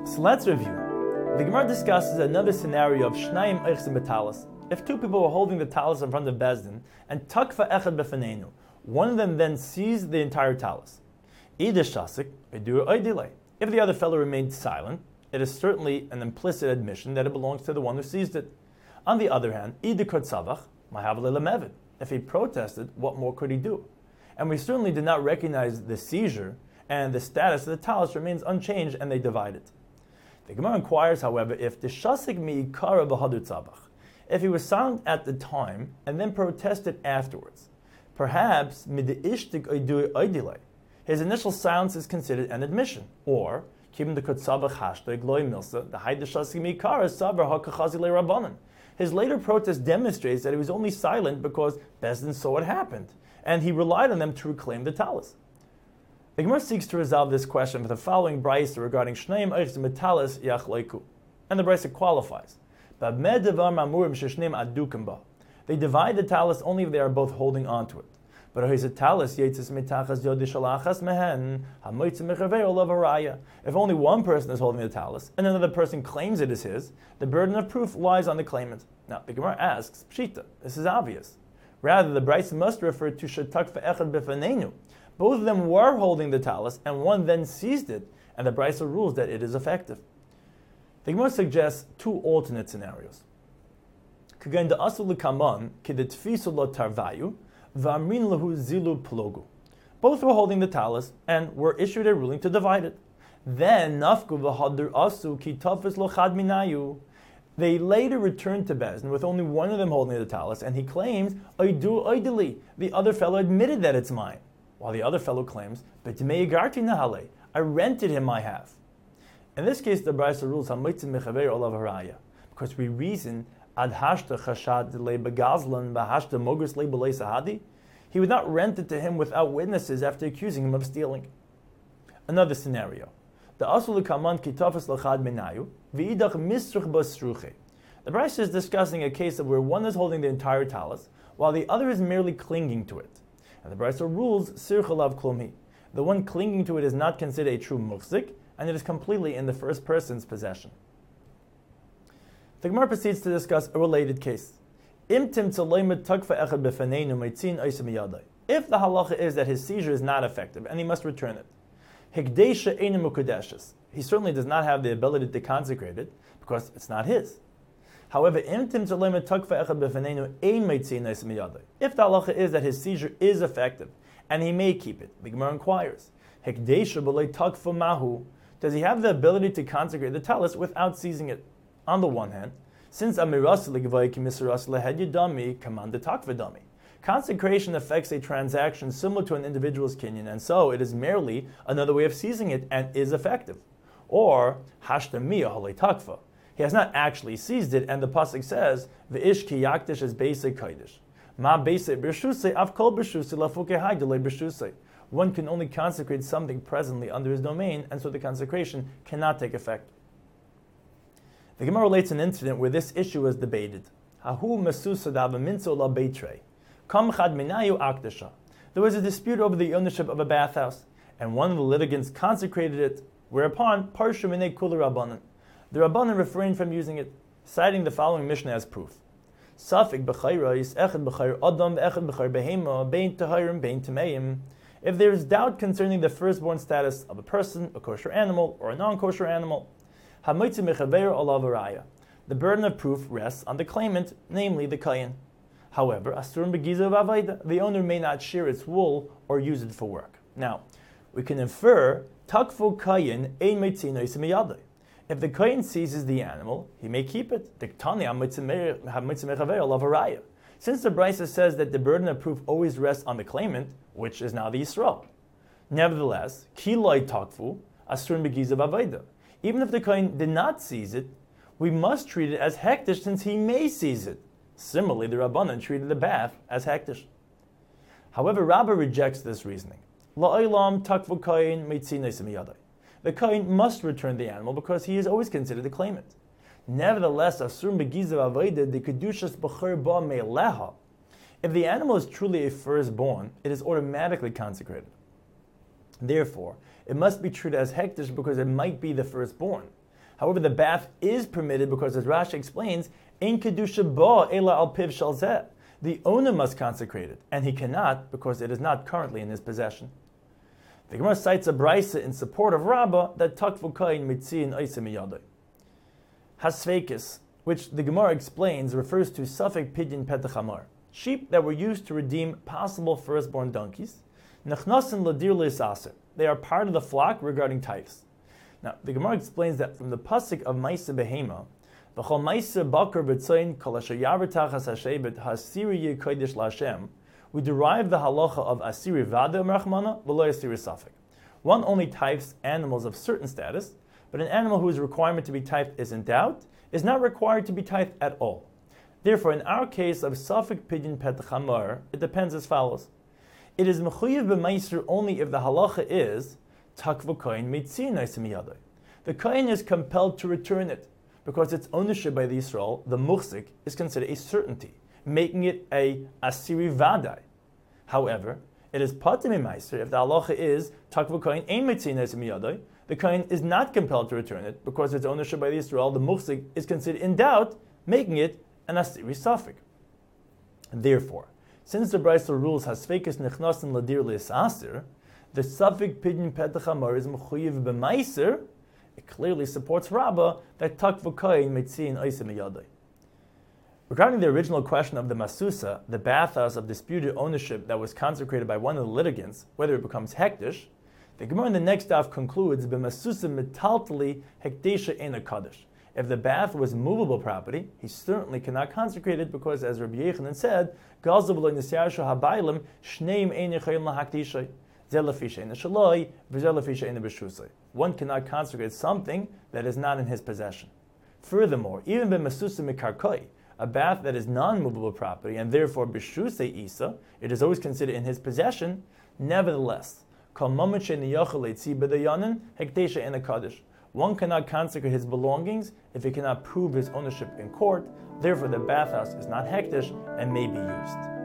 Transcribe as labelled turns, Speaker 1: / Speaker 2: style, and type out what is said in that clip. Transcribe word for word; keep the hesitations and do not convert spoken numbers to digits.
Speaker 1: So let's review. The Gemara discusses another scenario of Shnayim Eichsim B'Talis. If two people were holding the talis in front of Bezdin, and Takfa Echad B'Fanenu, one of them then seized the entire talis. Ida Shasik, Idur Oidile. If the other fellow remained silent, it is certainly an implicit admission that it belongs to the one who seized it. On the other hand, Ida Kotzavach, Mahavle Lamevit. If he protested, what more could he do? And we certainly did not recognize the seizure, and the status of the talis remains unchanged, and they divide it. The Gemara inquires, however, if the Shasik Mi'ikara V'Hadu Tzavach, if he was silent at the time and then protested afterwards, perhaps Mid'ishtik Oidu Oidile, his initial silence is considered an admission, or Kibim the Kotzavach Hashtag Loi Milsa, the Haid the Shasik Mi'ikara Sabar HaKachazile Rabbanan. His later protest demonstrates that he was only silent because Bezdin saw what happened, and he relied on them to reclaim the talis. The Gemara seeks to resolve this question with the following brisa regarding Shneim Eichsim B'Talis Yachleiku, and the brisa qualifies. They divide the talis only if they are both holding on to it. But if only one person is holding the talis and another person claims it is his, the burden of proof lies on the claimant. Now, the Gemara asks, Pshita, this is obvious. Rather, the brisa must refer to Shetak Echad B'Fanenu. Both of them were holding the talis, and one then seized it, and the brisa rules that it is effective. The Gemara suggests two alternate scenarios. Both were holding the talis and were issued a ruling to divide it. Then they later returned to Bezdin with only one of them holding the talis, and he claims, Oidu Oidili, the other fellow admitted that it's mine, while the other fellow claims, I rented him my half. In this case, the brisa rules because we reason ad hashta chashad le begazlan bahashta mogris le belei sahadi. He would not rent it to him without witnesses after accusing him of stealing. Another scenario: the asul kaman kitafas lachad menayu v'idach misruch basruche. The brisa is discussing a case of where one is holding the entire talis while the other is merely clinging to it, and the brisa rules sir chalav klumi. The one clinging to it is not considered a true muhzik, and it is completely in the first person's possession. The Gemara proceeds to discuss a related case. If the halacha is that his seizure is not effective and he must return it, he certainly does not have the ability to consecrate it because it's not his. However, if the halacha is that his seizure is effective and he may keep it, the Gemara inquires, does he have the ability to consecrate the talis without seizing it? On the one hand, since consecration affects a transaction similar to an individual's kinyan, and so it is merely another way of seizing it and is effective. Or takfa, he has not actually seized it, and the pasuk says v'ish ki yakdish is basic kodesh. Ma basic b'shusay av kol b'shusay lafuke haydele b'shusay. One can only consecrate something presently under his domain, and so the consecration cannot take effect. The Gemara relates an incident where this issue was debated. There was a dispute over the ownership of a bathhouse, and one of the litigants consecrated it, whereupon Parshu Minei Kula Rabbanan. The Rabbanan refrained from using it, citing the following Mishnah as proof. Safik b'chayros, echad b'chayr adam, echad b'chayr behema, bein tahirim, bein tameim. If there is doubt concerning the firstborn status of a person, a kosher animal, or a non-kosher animal, the burden of proof rests on the claimant, namely the kayin. However, the owner may not shear its wool or use it for work. Now, we can infer takfu kayin ein meitzina isimiyadai. If the kayin seizes the animal, he may keep it. Since the brisa says that the burden of proof always rests on the claimant, which is now the Yisrael. Nevertheless, kiloi takfu asur begizav avayda. Even if the kohen did not seize it, we must treat it as hektish since he may seize it. Similarly, the Rabbanan treated the bath as hektish. However, Rabbah rejects this reasoning. La'olam takvu kohen meitzina isimiyadai. The kohen must return the animal because he is always considered the claimant. Nevertheless, asur begizav avayda the kedushas b'chor ba me'leha. If the animal is truly a firstborn, it is automatically consecrated. Therefore, it must be treated as hektish because it might be the firstborn. However, the bath is permitted because, as Rashi explains, Ein kedusha ba ela al piv shel zeh. The owner must consecrate it, and he cannot because it is not currently in his possession. The Gemara cites a brisa in support of Rabbah that takvu kain mitziin oisem miyadai. Hasveikis, which the Gemara explains, refers to Safek Pidyon Petach Hamar, sheep that were used to redeem possible firstborn donkeys. Nechnasin ladir le'saser. They are part of the flock regarding tithes. Now, the Gemara explains that from the pasuk of Maisa Behema, V'chol Maisa Bakar B'tzoyin Kol Asher Yavrtach HaShebet Hasiri Kodesh LaHashem, we derive the halacha of Asiri Vada Merachmana V'lo Asiri Safek. One only tithes animals of certain status, but an animal whose requirement to be tithed is in doubt is not required to be tithed at all. Therefore, in our case of Safek Pidyon Petach Hamar, it depends as follows. It is mechuyev b'meiser only if the halacha is takvu kohen mitzin oisem miyadai. The kohen is compelled to return it because its ownership by the Yisrael, the muhsik, is considered a certainty, making it a asiri vadai. However, it is patim meiser if the halacha is takvu kohen ein mitzin oisem miyadai. The kohen is not compelled to return it because its ownership by the Yisrael, the muhsik, is considered in doubt, making it an asiri safek. Therefore, since the Brisa rules hasfekes nechnasin ladir le'saser, the Safek Pidyon Petach Hamar is mechuyev b'maiser. It clearly supports Rabbah that takvu kohen mitziin oisem miyadai. Regarding the original question of the masusa, the bathhouse of disputed ownership that was consecrated by one of the litigants, whether it becomes hektish, the Gemara in the next daf concludes b'masusa metaltali hekdesha ein kaddish. If the bath was movable property, he certainly cannot consecrate it because, as Rabbi Yechanan said, one cannot consecrate something that is not in his possession. Furthermore, even b'masusa mikarkoi, a bath that is non-movable property, and therefore b'shusei isa, it is always considered in his possession, nevertheless, one cannot consecrate his belongings if he cannot prove his ownership in court. Therefore, the bathhouse is not hektish and may be used.